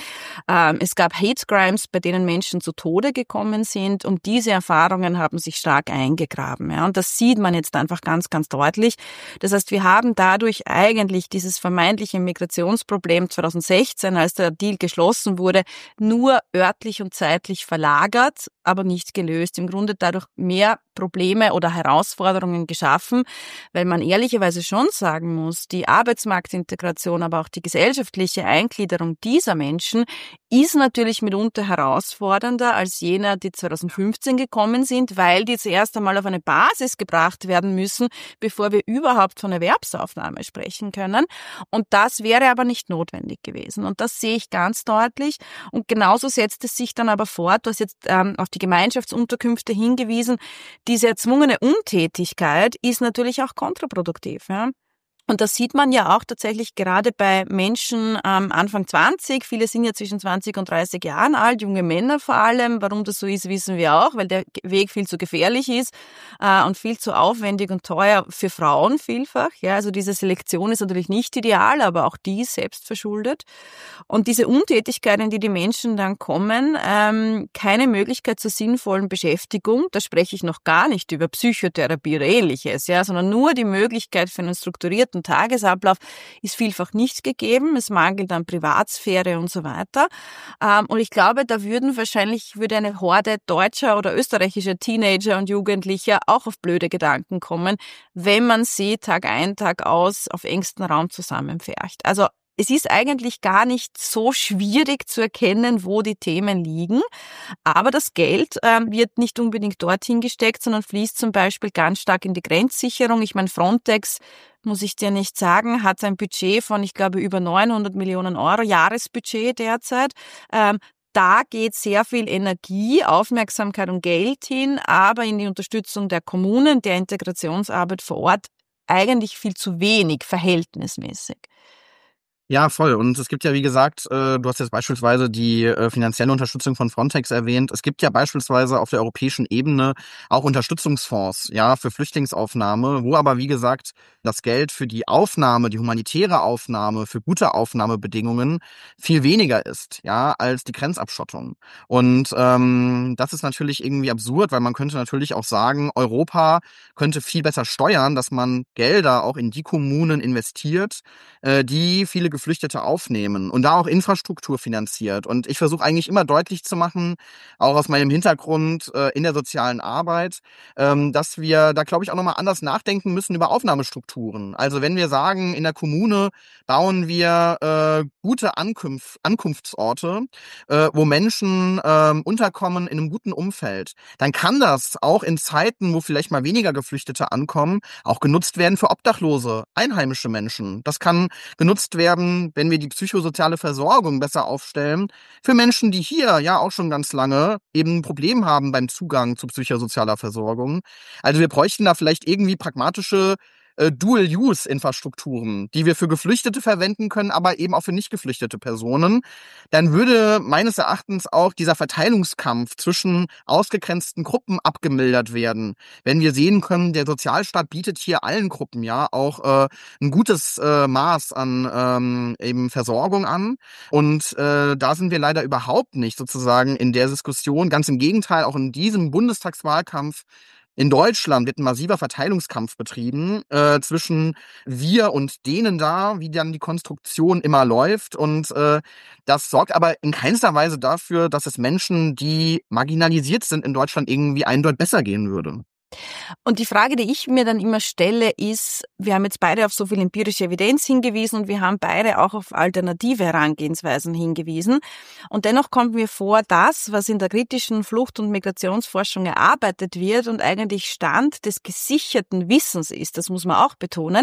Es gab Hate Crimes, bei denen Menschen zu Tode gekommen sind, und diese Erfahrungen haben sich stark eingegraben. Ja, und das sieht man jetzt einfach ganz, ganz deutlich. Das heißt, wir haben dadurch eigentlich dieses vermeintliche Migrationsproblem 2016, als der Deal geschlossen wurde, nur örtlich und zeitlich verlagert, aber nicht gelöst. Im Grunde dadurch mehr Probleme oder Herausforderungen geschaffen, weil man ehrlicherweise schon sagen muss, die Arbeitsmarktintegration, aber auch die gesellschaftliche Eingliederung dieser Menschen ist natürlich mitunter herausfordernder als jener, die 2015 gekommen sind, weil die zuerst einmal auf eine Basis gebracht werden müssen, bevor wir überhaupt von Erwerbsaufnahme sprechen können. Und das wäre aber nicht notwendig gewesen. Und das sehe ich ganz deutlich. Und genauso setzt es sich dann aber fort. Du hast jetzt auf die Gemeinschaftsunterkünfte hingewiesen. Diese erzwungene Untätigkeit ist natürlich auch kontraproduktiv. Ja? Und das sieht man ja auch tatsächlich gerade bei Menschen Anfang 20. Viele sind ja zwischen 20 und 30 Jahren alt, junge Männer vor allem. Warum das so ist, wissen wir auch, weil der Weg viel zu gefährlich ist und viel zu aufwendig und teuer für Frauen vielfach. Ja, also diese Selektion ist natürlich nicht ideal, aber auch die ist selbst verschuldet. Und diese Untätigkeit, in die die Menschen dann kommen, keine Möglichkeit zur sinnvollen Beschäftigung, da spreche ich noch gar nicht über Psychotherapie oder Ähnliches, ja, sondern nur die Möglichkeit für einen strukturierten Tagesablauf ist vielfach nicht gegeben. Es mangelt an Privatsphäre und so weiter. Und ich glaube, da würde eine Horde deutscher oder österreichischer Teenager und Jugendlicher auch auf blöde Gedanken kommen, wenn man sie Tag ein, Tag aus auf engstem Raum zusammenpfercht. Also es ist eigentlich gar nicht so schwierig zu erkennen, wo die Themen liegen. Aber das Geld wird nicht unbedingt dorthin gesteckt, sondern fließt zum Beispiel ganz stark in die Grenzsicherung. Ich meine, Frontex, muss ich dir nicht sagen, hat ein Budget von, ich glaube, über 900 Millionen Euro, Jahresbudget derzeit. da geht sehr viel Energie, Aufmerksamkeit und Geld hin, aber in die Unterstützung der Kommunen, der Integrationsarbeit vor Ort eigentlich viel zu wenig, verhältnismäßig. Ja, voll. Und es gibt ja, wie gesagt, du hast jetzt beispielsweise die finanzielle Unterstützung von Frontex erwähnt. Es gibt ja beispielsweise auf der europäischen Ebene auch Unterstützungsfonds, ja, für Flüchtlingsaufnahme, wo aber, wie gesagt, das Geld für die Aufnahme, die humanitäre Aufnahme, für gute Aufnahmebedingungen viel weniger ist, ja, als die Grenzabschottung. Und das ist natürlich irgendwie absurd, weil man könnte natürlich auch sagen, Europa könnte viel besser steuern, dass man Gelder auch in die Kommunen investiert, die viele Geflüchtete aufnehmen und da auch Infrastruktur finanziert. Und ich versuche eigentlich immer deutlich zu machen, auch aus meinem Hintergrund in der sozialen Arbeit, dass wir da, glaube ich, auch nochmal anders nachdenken müssen über Aufnahmestrukturen. Also wenn wir sagen, in der Kommune bauen wir gute Ankunftsorte, wo Menschen unterkommen in einem guten Umfeld, dann kann das auch in Zeiten, wo vielleicht mal weniger Geflüchtete ankommen, auch genutzt werden für Obdachlose, einheimische Menschen. Das kann genutzt werden, wenn wir die psychosoziale Versorgung besser aufstellen, für Menschen, die hier ja auch schon ganz lange eben ein Problem haben beim Zugang zu psychosozialer Versorgung. Also wir bräuchten da vielleicht irgendwie pragmatische Dual-Use-Infrastrukturen, die wir für Geflüchtete verwenden können, aber eben auch für nicht geflüchtete Personen. Dann würde meines Erachtens auch dieser Verteilungskampf zwischen ausgegrenzten Gruppen abgemildert werden. Wenn wir sehen können, der Sozialstaat bietet hier allen Gruppen ja auch ein gutes Maß an eben Versorgung an. Und da sind wir leider überhaupt nicht sozusagen in der Diskussion. Ganz im Gegenteil, auch in diesem Bundestagswahlkampf in Deutschland wird ein massiver Verteilungskampf betrieben zwischen wir und denen da, wie dann die Konstruktion immer läuft. Und das sorgt aber in keinster Weise dafür, dass es Menschen, die marginalisiert sind in Deutschland, irgendwie eindeutig besser gehen würde. Und die Frage, die ich mir dann immer stelle, ist, wir haben jetzt beide auf so viel empirische Evidenz hingewiesen und wir haben beide auch auf alternative Herangehensweisen hingewiesen. Und dennoch kommt mir vor, das, was in der kritischen Flucht- und Migrationsforschung erarbeitet wird und eigentlich Stand des gesicherten Wissens ist, das muss man auch betonen,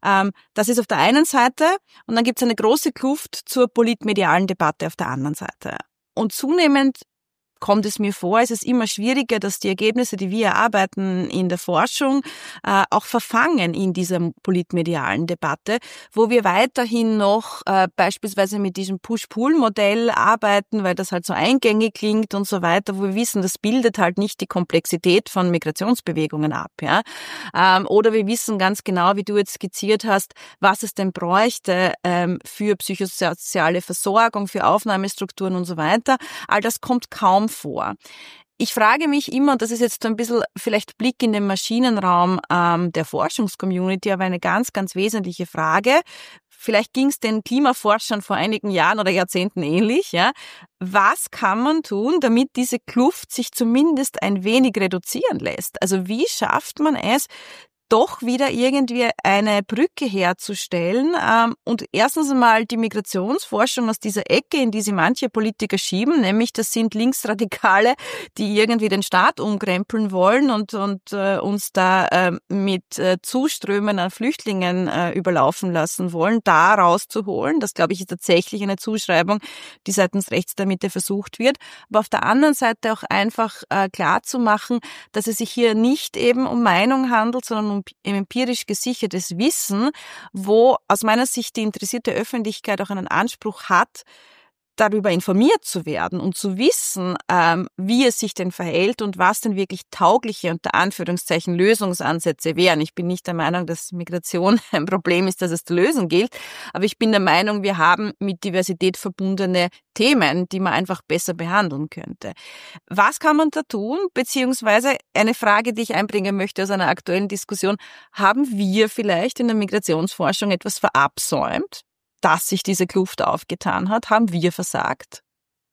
das ist auf der einen Seite und dann gibt es eine große Kluft zur politmedialen Debatte auf der anderen Seite. Und zunehmend kommt es mir vor, es ist immer schwieriger, dass die Ergebnisse, die wir erarbeiten in der Forschung, auch verfangen in dieser politmedialen Debatte, wo wir weiterhin noch beispielsweise mit diesem Push-Pull-Modell arbeiten, weil das halt so eingängig klingt und so weiter, wo wir wissen, das bildet halt nicht die Komplexität von Migrationsbewegungen ab. Ja? Oder wir wissen ganz genau, wie du jetzt skizziert hast, was es denn bräuchte für psychosoziale Versorgung, für Aufnahmestrukturen und so weiter. All das kommt kaum vor. Ich frage mich immer, und das ist jetzt so ein bisschen vielleicht Blick in den Maschinenraum der Forschungscommunity, aber eine ganz, ganz wesentliche Frage. Vielleicht ging es den Klimaforschern vor einigen Jahren oder Jahrzehnten ähnlich. Ja? Was kann man tun, damit diese Kluft sich zumindest ein wenig reduzieren lässt? Also wie schafft man es, doch wieder irgendwie eine Brücke herzustellen und erstens einmal die Migrationsforschung aus dieser Ecke, in die sie manche Politiker schieben, nämlich das sind Linksradikale, die irgendwie den Staat umkrempeln wollen und uns da mit Zuströmen an Flüchtlingen überlaufen lassen wollen, da rauszuholen. Das, glaube ich, ist tatsächlich eine Zuschreibung, die seitens rechts der Mitte versucht wird. Aber auf der anderen Seite auch einfach klar zu machen, dass es sich hier nicht eben um Meinung handelt, sondern um empirisch gesichertes Wissen, wo aus meiner Sicht die interessierte Öffentlichkeit auch einen Anspruch hat, darüber informiert zu werden und zu wissen, wie es sich denn verhält und was denn wirklich taugliche, unter Anführungszeichen, Lösungsansätze wären. Ich bin nicht der Meinung, dass Migration ein Problem ist, das es zu lösen gilt, aber ich bin der Meinung, wir haben mit Diversität verbundene Themen, die man einfach besser behandeln könnte. Was kann man da tun? Beziehungsweise eine Frage, die ich einbringen möchte aus einer aktuellen Diskussion, haben wir vielleicht in der Migrationsforschung etwas verabsäumt, dass sich diese Kluft aufgetan hat? Haben wir versagt?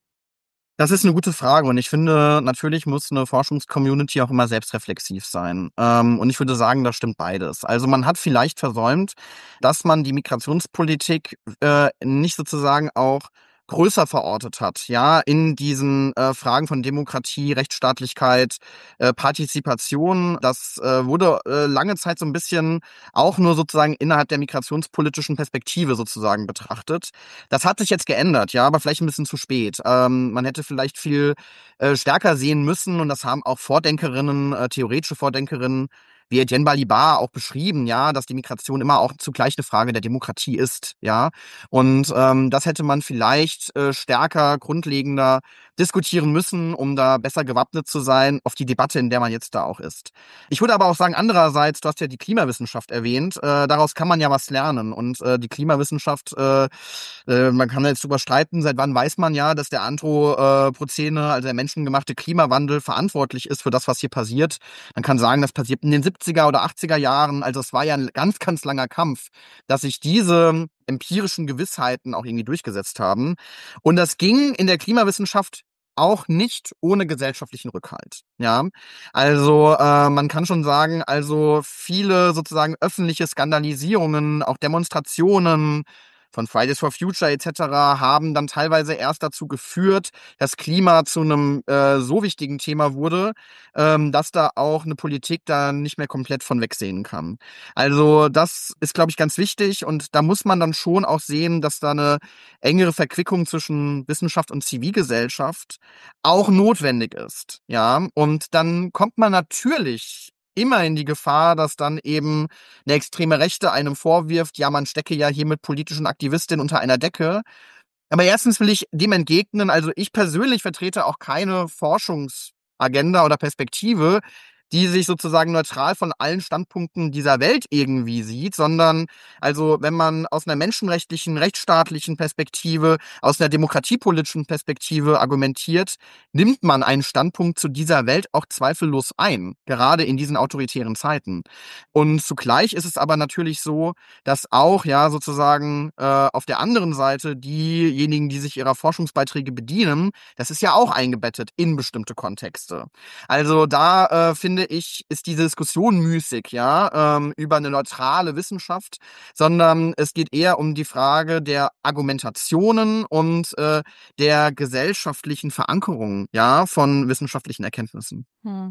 Das ist eine gute Frage und ich finde, natürlich muss eine Forschungscommunity auch immer selbstreflexiv sein. Und ich würde sagen, da stimmt beides. Also man hat vielleicht versäumt, dass man die Migrationspolitik nicht sozusagen auch größer verortet hat, ja, in diesen Fragen von Demokratie, Rechtsstaatlichkeit, Partizipation. Das wurde lange Zeit so ein bisschen auch nur sozusagen innerhalb der migrationspolitischen Perspektive sozusagen betrachtet. Das hat sich jetzt geändert, ja, aber vielleicht ein bisschen zu spät. Man hätte vielleicht viel stärker sehen müssen, und das haben auch Vordenkerinnen, theoretische Vordenkerinnen wie Etienne Balibar auch beschrieben, ja, dass die Migration immer auch zugleich eine Frage der Demokratie ist, ja. Und das hätte man vielleicht stärker, grundlegender diskutieren müssen, um da besser gewappnet zu sein auf die Debatte, in der man jetzt da auch ist. Ich würde aber auch sagen, andererseits, du hast ja die Klimawissenschaft erwähnt, daraus kann man ja was lernen. Und die Klimawissenschaft, man kann jetzt drüber streiten, seit wann weiß man ja, dass der Anthropozäne, also der menschengemachte Klimawandel, verantwortlich ist für das, was hier passiert. Man kann sagen, das passiert in den 70er oder 80er Jahren, also es war ja ein ganz, ganz langer Kampf, dass sich diese empirischen Gewissheiten auch irgendwie durchgesetzt haben. Und das ging in der Klimawissenschaft auch nicht ohne gesellschaftlichen Rückhalt. Ja, also man kann schon sagen, also viele sozusagen öffentliche Skandalisierungen, auch Demonstrationen von Fridays for Future etc. haben dann teilweise erst dazu geführt, dass Klima zu einem so wichtigen Thema wurde, dass da auch eine Politik da nicht mehr komplett von wegsehen kann. Also das ist, glaube ich, ganz wichtig, und da muss man dann schon auch sehen, dass da eine engere Verquickung zwischen Wissenschaft und Zivilgesellschaft auch notwendig ist. Ja, und dann kommt man natürlich immer in die Gefahr, dass dann eben eine extreme Rechte einem vorwirft, ja, man stecke ja hier mit politischen Aktivistinnen unter einer Decke. Aber erstens will ich dem entgegnen, also ich persönlich vertrete auch keine Forschungsagenda oder Perspektive, die sich sozusagen neutral von allen Standpunkten dieser Welt irgendwie sieht, sondern also wenn man aus einer menschenrechtlichen, rechtsstaatlichen Perspektive, aus einer demokratiepolitischen Perspektive argumentiert, nimmt man einen Standpunkt zu dieser Welt auch zweifellos ein, gerade in diesen autoritären Zeiten. Und zugleich ist es aber natürlich so, dass auch ja sozusagen auf der anderen Seite diejenigen, die sich ihrer Forschungsbeiträge bedienen, das ist ja auch eingebettet in bestimmte Kontexte. Also da finde ich, ist diese Diskussion müßig, ja, über eine neutrale Wissenschaft, sondern es geht eher um die Frage der Argumentationen und der gesellschaftlichen Verankerung, ja, von wissenschaftlichen Erkenntnissen.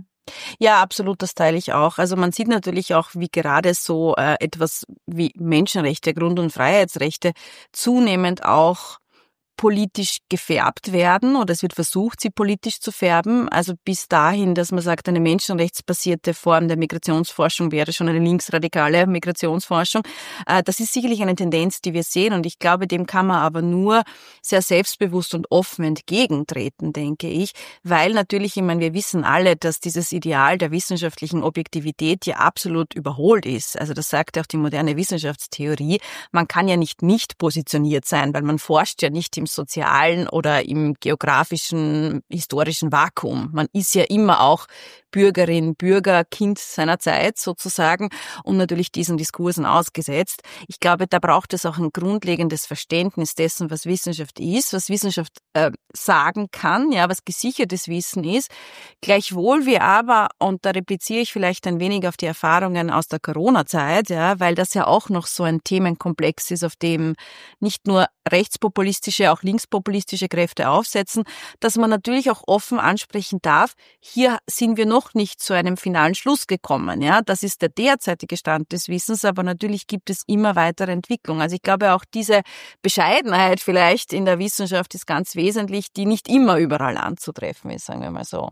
Ja, absolut, das teile ich auch. Also man sieht natürlich auch, wie gerade so etwas wie Menschenrechte, Grund- und Freiheitsrechte zunehmend auch politisch gefärbt werden, oder es wird versucht, sie politisch zu färben. Also bis dahin, dass man sagt, eine menschenrechtsbasierte Form der Migrationsforschung wäre schon eine linksradikale Migrationsforschung. Das ist sicherlich eine Tendenz, die wir sehen, und ich glaube, dem kann man aber nur sehr selbstbewusst und offen entgegentreten, denke ich, weil natürlich, ich meine, wir wissen alle, dass dieses Ideal der wissenschaftlichen Objektivität ja absolut überholt ist. Also das sagt auch die moderne Wissenschaftstheorie. Man kann ja nicht positioniert sein, weil man forscht ja nicht im sozialen oder im geografischen, historischen Vakuum. Man ist ja immer auch Bürgerin, Bürger, Kind seiner Zeit sozusagen und natürlich diesen Diskursen ausgesetzt. Ich glaube, da braucht es auch ein grundlegendes Verständnis dessen, was Wissenschaft ist, was Wissenschaft sagen kann, ja, was gesichertes Wissen ist. Gleichwohl wir aber, und da repliziere ich vielleicht ein wenig auf die Erfahrungen aus der Corona-Zeit, ja, weil das ja auch noch so ein Themenkomplex ist, auf dem nicht nur rechtspopulistische, auch linkspopulistische Kräfte aufsetzen, dass man natürlich auch offen ansprechen darf, hier sind wir noch nicht zu einem finalen Schluss gekommen. Ja, das ist der derzeitige Stand des Wissens, aber natürlich gibt es immer weitere Entwicklungen. Also ich glaube, auch diese Bescheidenheit vielleicht in der Wissenschaft ist ganz wesentlich, die nicht immer überall anzutreffen ist, sagen wir mal so.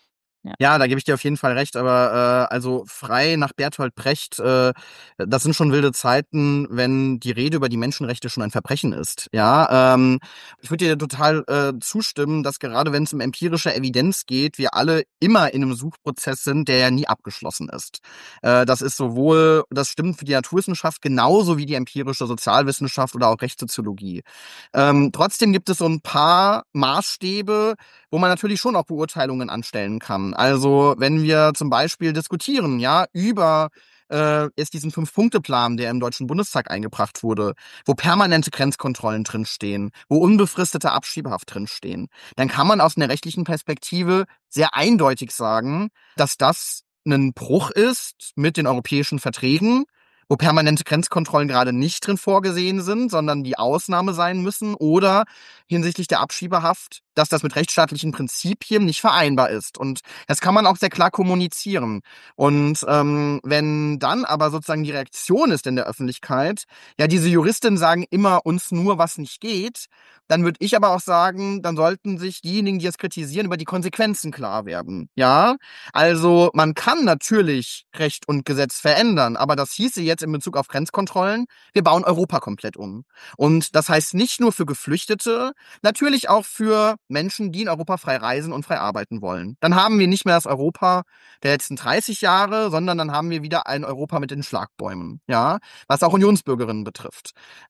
Ja, da gebe ich dir auf jeden Fall recht, aber also frei nach Bertolt Brecht, das sind schon wilde Zeiten, wenn die Rede über die Menschenrechte schon ein Verbrechen ist. Ja, ich würde dir total zustimmen, dass gerade wenn es um empirische Evidenz geht, wir alle immer in einem Suchprozess sind, der ja nie abgeschlossen ist. Das ist sowohl, das stimmt für die Naturwissenschaft genauso wie die empirische Sozialwissenschaft oder auch Rechtssoziologie. Trotzdem gibt es so ein paar Maßstäbe, wo man natürlich schon auch Beurteilungen anstellen kann. Also wenn wir zum Beispiel diskutieren, ja, über ist diesen 5-Punkte-Plan, der im Deutschen Bundestag eingebracht wurde, wo permanente Grenzkontrollen drinstehen, wo unbefristete Abschiebehaft drinstehen, dann kann man aus einer rechtlichen Perspektive sehr eindeutig sagen, dass das ein Bruch ist mit den europäischen Verträgen wo permanente Grenzkontrollen gerade nicht drin vorgesehen sind, sondern die Ausnahme sein müssen, oder hinsichtlich der Abschiebehaft, dass das mit rechtsstaatlichen Prinzipien nicht vereinbar ist. Und das kann man auch sehr klar kommunizieren. Und wenn dann aber sozusagen die Reaktion ist in der Öffentlichkeit, ja, diese Juristinnen sagen immer uns nur, was nicht geht, dann würde ich aber auch sagen, dann sollten sich diejenigen, die es kritisieren, über die Konsequenzen klar werden. Ja, also man kann natürlich Recht und Gesetz verändern, aber das hieße jetzt in Bezug auf Grenzkontrollen, wir bauen Europa komplett um. Und das heißt nicht nur für Geflüchtete, natürlich auch für Menschen, die in Europa frei reisen und frei arbeiten wollen. Dann haben wir nicht mehr das Europa der letzten 30 Jahre, sondern dann haben wir wieder ein Europa mit den Schlagbäumen, ja, was auch Unionsbürgerinnen betrifft.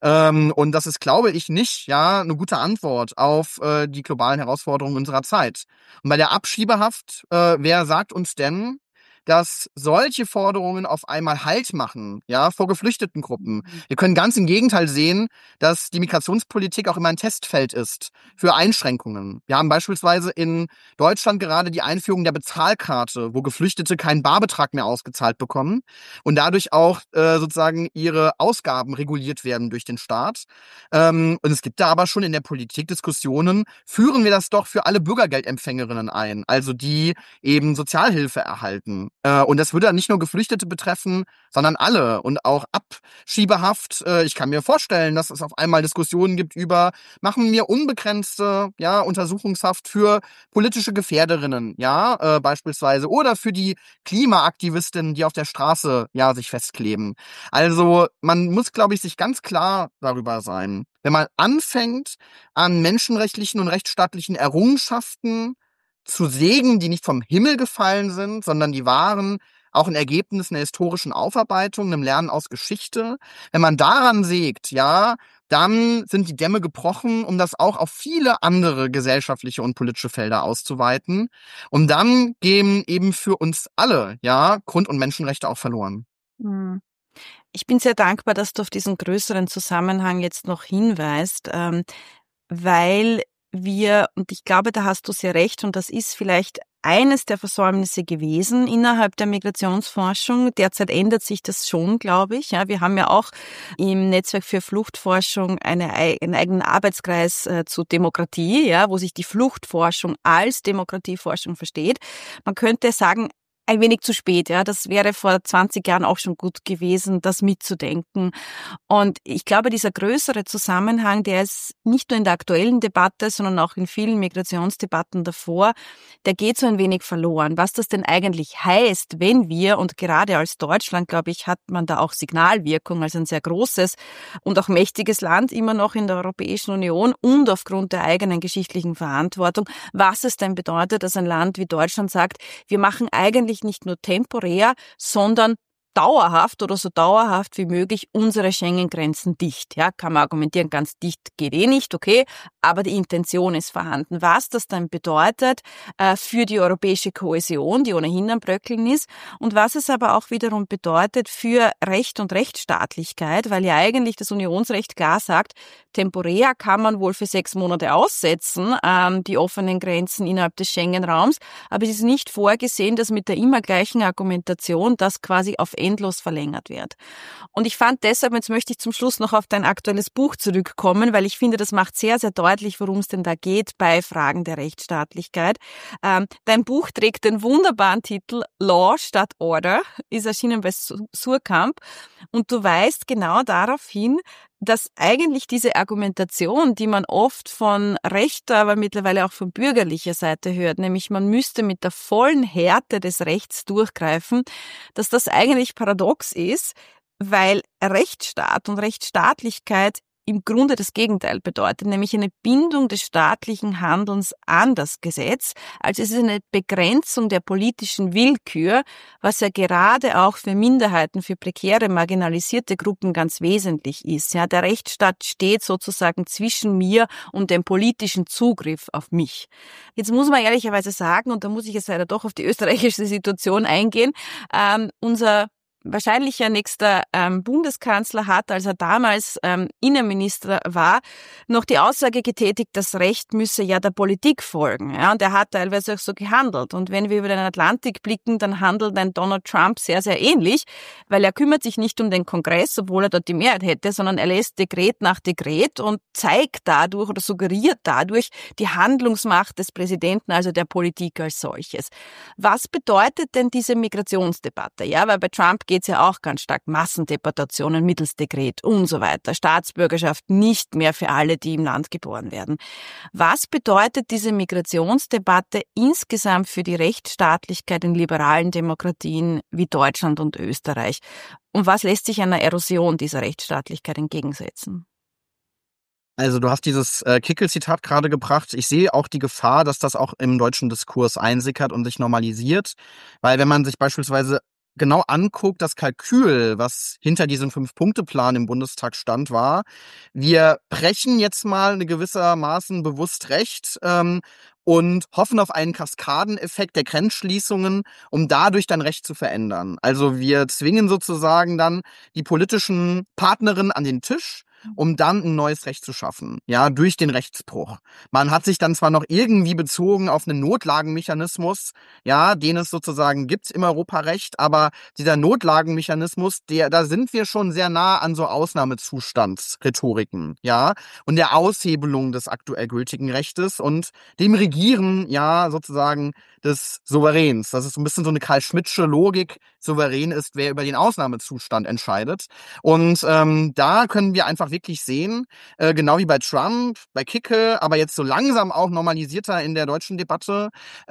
Und das ist, glaube ich, nicht, ja, eine gute Antwort auf die globalen Herausforderungen unserer Zeit. Und bei der Abschiebehaft, wer sagt uns denn, dass solche Forderungen auf einmal Halt machen, ja, vor geflüchteten Gruppen? Wir können ganz im Gegenteil sehen, dass die Migrationspolitik auch immer ein Testfeld ist für Einschränkungen. Wir haben beispielsweise in Deutschland gerade die Einführung der Bezahlkarte, wo Geflüchtete keinen Barbetrag mehr ausgezahlt bekommen und dadurch auch sozusagen ihre Ausgaben reguliert werden durch den Staat. Und es gibt da aber schon in der Politik Diskussionen, führen wir das doch für alle Bürgergeldempfängerinnen ein, also die eben Sozialhilfe erhalten. Und das würde dann nicht nur Geflüchtete betreffen, sondern alle. Und auch Abschiebehaft. Ich kann mir vorstellen, dass es auf einmal Diskussionen gibt über, machen wir unbegrenzte, ja, Untersuchungshaft für politische Gefährderinnen, ja, beispielsweise, oder für die Klimaaktivistinnen, die auf der Straße, ja, sich festkleben. Also man muss, glaube ich, sich ganz klar darüber sein. Wenn man anfängt, an menschenrechtlichen und rechtsstaatlichen Errungenschaften zu sägen, die nicht vom Himmel gefallen sind, sondern die waren auch ein Ergebnis einer historischen Aufarbeitung, einem Lernen aus Geschichte. Wenn man daran sägt, ja, dann sind die Dämme gebrochen, um das auch auf viele andere gesellschaftliche und politische Felder auszuweiten. Und dann gehen eben für uns alle, ja, Grund- und Menschenrechte auch verloren. Ich bin sehr dankbar, dass du auf diesen größeren Zusammenhang jetzt noch hinweist, weil wir, und ich glaube, da hast du sehr recht, und das ist vielleicht eines der Versäumnisse gewesen innerhalb der Migrationsforschung. Derzeit ändert sich das schon, glaube ich. Ja, wir haben ja auch im Netzwerk für Fluchtforschung einen eigenen Arbeitskreis zu Demokratie, ja, wo sich die Fluchtforschung als Demokratieforschung versteht. Man könnte sagen, ein wenig zu spät, ja. Das wäre vor 20 Jahren auch schon gut gewesen, das mitzudenken. Und ich glaube, dieser größere Zusammenhang, der ist nicht nur in der aktuellen Debatte, sondern auch in vielen Migrationsdebatten davor, der geht so ein wenig verloren. Was das denn eigentlich heißt, wenn wir, und gerade als Deutschland, glaube ich, hat man da auch Signalwirkung als ein sehr großes und auch mächtiges Land immer noch in der Europäischen Union und aufgrund der eigenen geschichtlichen Verantwortung, was es denn bedeutet, dass ein Land wie Deutschland sagt, wir machen eigentlich nicht nur temporär, sondern dauerhaft oder so dauerhaft wie möglich unsere Schengen-Grenzen dicht. Ja, kann man argumentieren, ganz dicht geht eh nicht, okay, aber die Intention ist vorhanden. Was das dann bedeutet für die europäische Kohäsion, die ohnehin am Bröckeln ist, und was es aber auch wiederum bedeutet für Recht und Rechtsstaatlichkeit, weil ja eigentlich das Unionsrecht klar sagt, temporär kann man wohl für 6 Monate aussetzen, die offenen Grenzen innerhalb des Schengen-Raums, aber es ist nicht vorgesehen, dass mit der immer gleichen Argumentation das quasi auf endlos verlängert wird. Und ich fand deshalb, jetzt möchte ich zum Schluss noch auf dein aktuelles Buch zurückkommen, weil ich finde, das macht sehr, sehr deutlich, worum es denn da geht bei Fragen der Rechtsstaatlichkeit. Dein Buch trägt den wunderbaren Titel Law statt Order, ist erschienen bei Suhrkamp, und du weist genau darauf hin, dass eigentlich diese Argumentation, die man oft von rechter, aber mittlerweile auch von bürgerlicher Seite hört, nämlich man müsste mit der vollen Härte des Rechts durchgreifen, dass das eigentlich paradox ist, weil Rechtsstaat und Rechtsstaatlichkeit im Grunde das Gegenteil bedeutet, nämlich eine Bindung des staatlichen Handelns an das Gesetz. Also es ist eine Begrenzung der politischen Willkür, was ja gerade auch für Minderheiten, für prekäre, marginalisierte Gruppen ganz wesentlich ist. Ja, der Rechtsstaat steht sozusagen zwischen mir und dem politischen Zugriff auf mich. Jetzt muss man ehrlicherweise sagen, und da muss ich jetzt leider doch auf die österreichische Situation eingehen, unser wahrscheinlich ja nächster Bundeskanzler hat, als er damals Innenminister war, noch die Aussage getätigt, das Recht müsse ja der Politik folgen. Ja, und er hat teilweise auch so gehandelt. Und wenn wir über den Atlantik blicken, dann handelt ein Donald Trump sehr, sehr ähnlich, weil er kümmert sich nicht um den Kongress, obwohl er dort die Mehrheit hätte, sondern er lässt Dekret nach Dekret und zeigt dadurch oder suggeriert dadurch die Handlungsmacht des Präsidenten, also der Politik als solches. Was bedeutet denn diese Migrationsdebatte? Ja, weil bei Trump geht es ja auch ganz stark Massendeportationen mittels Dekret und so weiter. Staatsbürgerschaft nicht mehr für alle, die im Land geboren werden. Was bedeutet diese Migrationsdebatte insgesamt für die Rechtsstaatlichkeit in liberalen Demokratien wie Deutschland und Österreich? Und was lässt sich einer Erosion dieser Rechtsstaatlichkeit entgegensetzen? Also du hast dieses Kickel-Zitat gerade gebracht. Ich sehe auch die Gefahr, dass das auch im deutschen Diskurs einsickert und sich normalisiert. Weil wenn man sich beispielsweise genau anguckt, das Kalkül, was hinter diesem 5-Punkte-Plan im Bundestag stand, war, wir brechen jetzt mal eine gewissermaßen bewusst Recht und hoffen auf einen Kaskadeneffekt der Grenzschließungen, um dadurch dann Recht zu verändern. Also wir zwingen sozusagen dann die politischen Partnerinnen an den Tisch, um dann ein neues Recht zu schaffen, ja, durch den Rechtsbruch. Man hat sich dann zwar noch irgendwie bezogen auf einen Notlagenmechanismus, ja, den es sozusagen gibt im Europarecht, aber dieser Notlagenmechanismus, da sind wir schon sehr nah an so Ausnahmezustandsrhetoriken, ja, und der Aushebelung des aktuell gültigen Rechtes und dem Regieren, ja, sozusagen des Souveräns. Das ist so ein bisschen so eine Karl-Schmittsche Logik. Souverän ist, wer über den Ausnahmezustand entscheidet. Und da können wir einfach wirklich sehen, genau wie bei Trump, bei Kickel, aber jetzt so langsam auch normalisierter in der deutschen Debatte,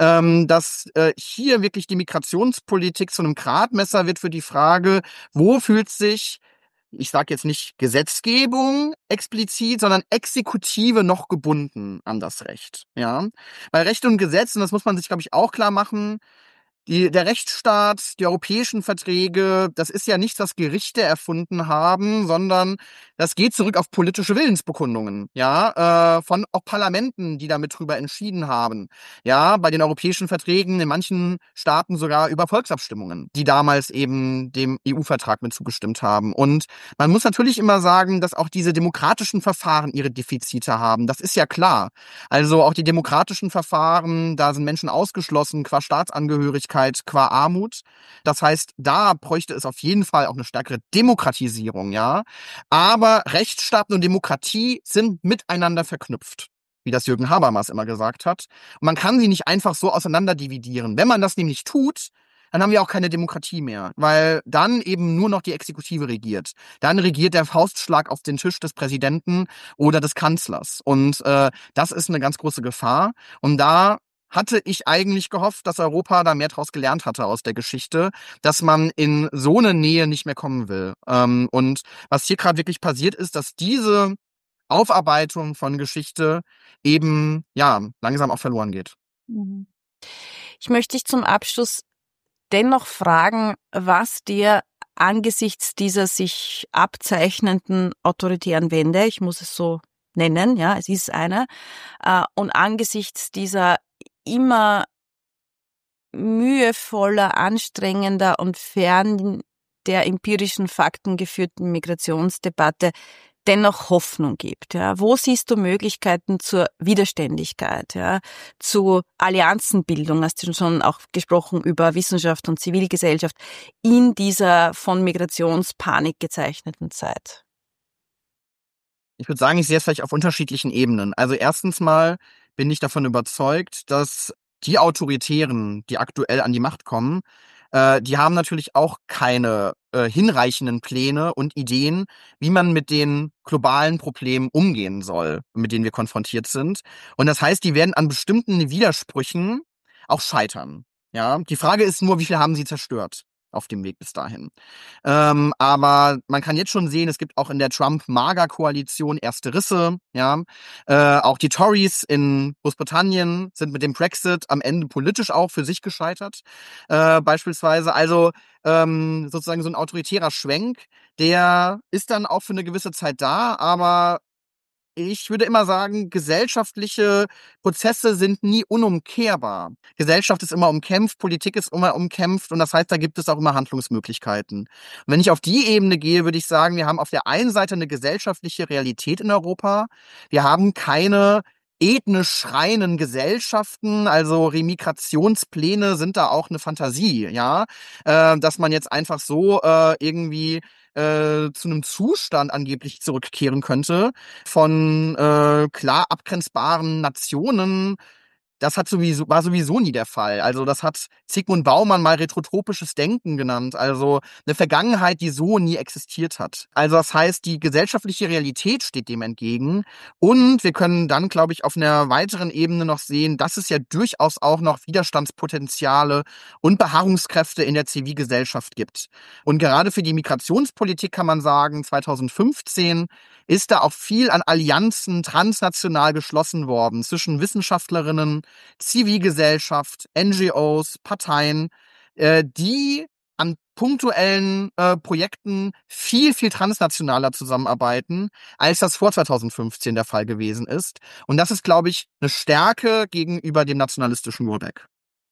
dass hier wirklich die Migrationspolitik zu einem Gradmesser wird für die Frage, wo fühlt sich, ich sage jetzt nicht Gesetzgebung explizit, sondern Exekutive noch gebunden an das Recht. Ja, weil Recht und Gesetz, und das muss man sich, glaube ich, auch klar machen, der Rechtsstaat, die europäischen Verträge, das ist ja nichts, was Gerichte erfunden haben, sondern das geht zurück auf politische Willensbekundungen, ja, von auch Parlamenten, die damit drüber entschieden haben. Ja, bei den europäischen Verträgen in manchen Staaten sogar über Volksabstimmungen, die damals eben dem EU-Vertrag mit zugestimmt haben. Und man muss natürlich immer sagen, dass auch diese demokratischen Verfahren ihre Defizite haben. Das ist ja klar. Also auch die demokratischen Verfahren, da sind Menschen ausgeschlossen qua Staatsangehörigkeit, qua Armut. Das heißt, da bräuchte es auf jeden Fall auch eine stärkere Demokratisierung, ja. Aber Rechtsstaat und Demokratie sind miteinander verknüpft, wie das Jürgen Habermas immer gesagt hat. Und man kann sie nicht einfach so auseinanderdividieren. Wenn man das nämlich tut, dann haben wir auch keine Demokratie mehr, weil dann eben nur noch die Exekutive regiert. Dann regiert der Faustschlag auf den Tisch des Präsidenten oder des Kanzlers. Und das ist eine ganz große Gefahr. Und da hatte ich eigentlich gehofft, dass Europa da mehr draus gelernt hatte aus der Geschichte, dass man in so eine Nähe nicht mehr kommen will. Und was hier gerade wirklich passiert ist, dass diese Aufarbeitung von Geschichte eben ja langsam auch verloren geht. Ich möchte dich zum Abschluss dennoch fragen, was dir angesichts dieser sich abzeichnenden autoritären Wende, ich muss es so nennen, ja, es ist eine, und angesichts dieser immer mühevoller, anstrengender und fern der empirischen Fakten geführten Migrationsdebatte dennoch Hoffnung gibt. Ja. Wo siehst du Möglichkeiten zur Widerständigkeit, ja, zu Allianzenbildung? Hast du schon auch gesprochen über Wissenschaft und Zivilgesellschaft in dieser von Migrationspanik gezeichneten Zeit? Ich würde sagen, ich sehe es vielleicht auf unterschiedlichen Ebenen. Also erstens mal bin ich davon überzeugt, dass die Autoritären, die aktuell an die Macht kommen, die haben natürlich auch keine hinreichenden Pläne und Ideen, wie man mit den globalen Problemen umgehen soll, mit denen wir konfrontiert sind. Und das heißt, die werden an bestimmten Widersprüchen auch scheitern. Ja, die Frage ist nur, wie viel haben sie zerstört auf dem Weg bis dahin. Aber man kann jetzt schon sehen, es gibt auch in der Trump-MAGA-Koalition erste Risse. Ja, auch die Tories in Großbritannien sind mit dem Brexit am Ende politisch auch für sich gescheitert, beispielsweise. Also sozusagen so ein autoritärer Schwenk, der ist dann auch für eine gewisse Zeit da, aber Ich würde immer sagen, gesellschaftliche Prozesse sind nie unumkehrbar. Gesellschaft ist immer umkämpft, Politik ist immer umkämpft und das heißt, da gibt es auch immer Handlungsmöglichkeiten. Und wenn ich auf die Ebene gehe, würde ich sagen, wir haben auf der einen Seite eine gesellschaftliche Realität in Europa. Wir haben keine ethnisch reinen Gesellschaften, also Remigrationspläne sind da auch eine Fantasie, ja, dass man jetzt einfach so irgendwie zu einem Zustand angeblich zurückkehren könnte von klar abgrenzbaren Nationen. Das war sowieso nie der Fall. Also das hat Zygmunt Baumann mal retrotropisches Denken genannt. Also eine Vergangenheit, die so nie existiert hat. Also das heißt, die gesellschaftliche Realität steht dem entgegen. Und wir können dann, glaube ich, auf einer weiteren Ebene noch sehen, dass es ja durchaus auch noch Widerstandspotenziale und Beharrungskräfte in der Zivilgesellschaft gibt. Und gerade für die Migrationspolitik kann man sagen, 2015 ist da auch viel an Allianzen transnational geschlossen worden zwischen Wissenschaftlerinnen, Zivilgesellschaft, NGOs, Parteien, die an punktuellen Projekten viel, viel transnationaler zusammenarbeiten, als das vor 2015 der Fall gewesen ist. Und das ist, glaube ich, eine Stärke gegenüber dem nationalistischen Rollback.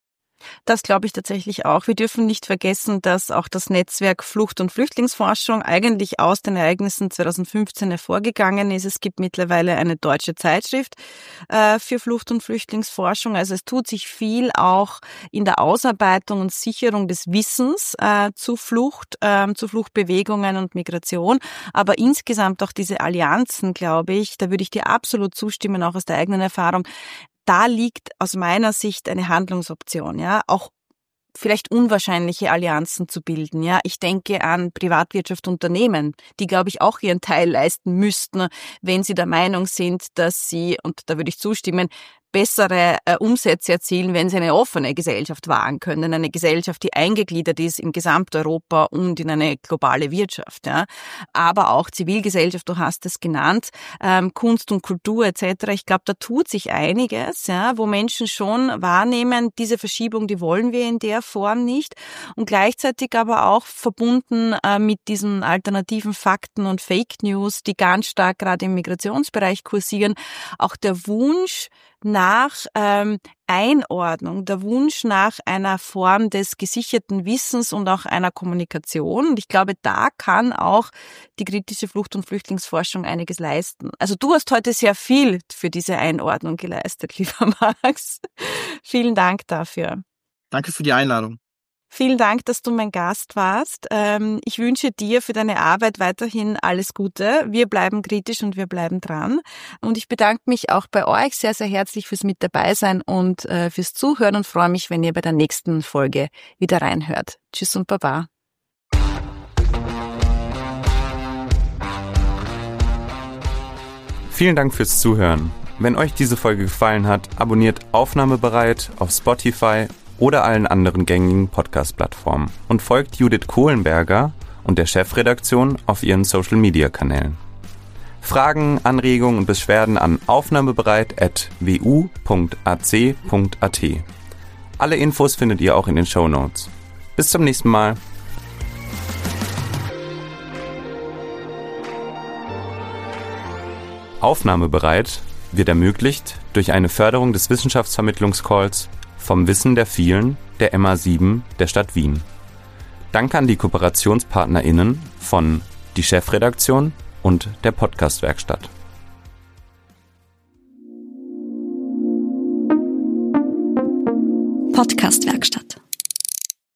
Das glaube ich tatsächlich auch. Wir dürfen nicht vergessen, dass auch das Netzwerk Flucht- und Flüchtlingsforschung eigentlich aus den Ereignissen 2015 hervorgegangen ist. Es gibt mittlerweile eine deutsche Zeitschrift für Flucht- und Flüchtlingsforschung. Also es tut sich viel auch in der Ausarbeitung und Sicherung des Wissens zu Flucht, zu Fluchtbewegungen und Migration. Aber insgesamt auch diese Allianzen, glaube ich, da würde ich dir absolut zustimmen, auch aus der eigenen Erfahrung. Da liegt aus meiner Sicht eine Handlungsoption, ja, auch vielleicht unwahrscheinliche Allianzen zu bilden, ja. Ich denke an Privatwirtschaft, Unternehmen, die, glaube ich, auch ihren Teil leisten müssten, wenn sie der Meinung sind, dass sie, und da würde ich zustimmen, bessere Umsätze erzielen, wenn sie eine offene Gesellschaft wahren können, eine Gesellschaft, die eingegliedert ist in Gesamteuropa und in eine globale Wirtschaft. Ja. Aber auch Zivilgesellschaft, du hast es genannt, Kunst und Kultur etc. Ich glaube, da tut sich einiges, ja, wo Menschen schon wahrnehmen, diese Verschiebung, die wollen wir in der Form nicht. Und gleichzeitig aber auch verbunden mit diesen alternativen Fakten und Fake News, die ganz stark gerade im Migrationsbereich kursieren, auch der Wunsch nach Einordnung, der Wunsch nach einer Form des gesicherten Wissens und auch einer Kommunikation. Und ich glaube, da kann auch die kritische Flucht- und Flüchtlingsforschung einiges leisten. Also du hast heute sehr viel für diese Einordnung geleistet, lieber Max. Vielen Dank dafür. Danke für die Einladung. Vielen Dank, dass du mein Gast warst. Ich wünsche dir für deine Arbeit weiterhin alles Gute. Wir bleiben kritisch und wir bleiben dran. Und ich bedanke mich auch bei euch sehr, sehr herzlich fürs mit dabei sein und fürs Zuhören und freue mich, wenn ihr bei der nächsten Folge wieder reinhört. Tschüss und Baba. Vielen Dank fürs Zuhören. Wenn euch diese Folge gefallen hat, abonniert Aufnahmebereit auf Spotify oder allen anderen gängigen Podcast-Plattformen und folgt Judith Kohlenberger und der Chefredaktion auf ihren Social-Media-Kanälen. Fragen, Anregungen und Beschwerden an aufnahmebereit@wu.ac.at. Alle Infos findet ihr auch in den Shownotes. Bis zum nächsten Mal. Aufnahmebereit wird ermöglicht durch eine Förderung des Wissenschaftsvermittlungscalls Vom Wissen der Vielen der MA7 der Stadt Wien. Danke an die KooperationspartnerInnen von die Chefredaktion und der Podcast-Werkstatt. Podcast-Werkstatt.